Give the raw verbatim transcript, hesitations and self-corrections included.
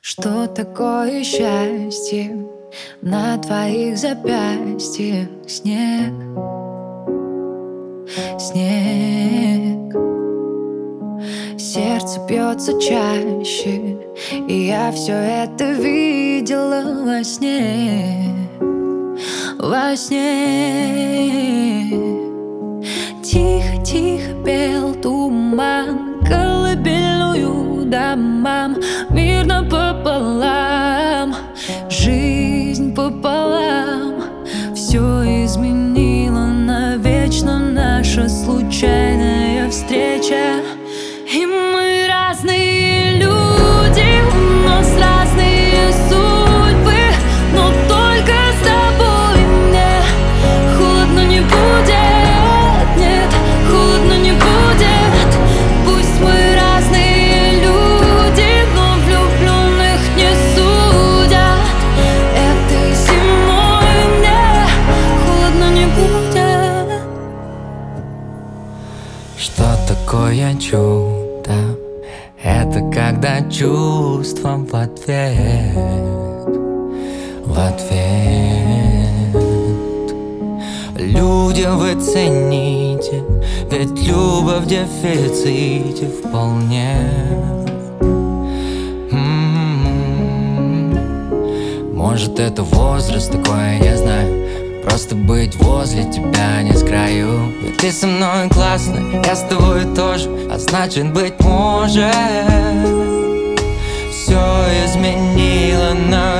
Что такое счастье? На твоих запястьях снег, снег. Сердце бьется чаще, и я все это видела во сне, во сне. Тихо-тихо пел туман колыбельную домам, мирно пополам, жизнь пополам. Все изменило навечно наша случайная встреча. И мы разные люди, у нас разные судьбы, но только с тобой мне холодно не будет, нет, холодно не будет. Пусть мы разные люди, но влюбленных не судят. Этой зимой мне холодно не будет. Что такое чудо? Это когда чувством в ответ, в ответ. Люди, вы цените, ведь любовь в дефиците вполне. М-м-м. Может, это возраст такой, я знаю. Просто быть возле тебя не с краю. Ведь ты со мной классно, я с тобой тоже. А значит, быть может, все изменило нам.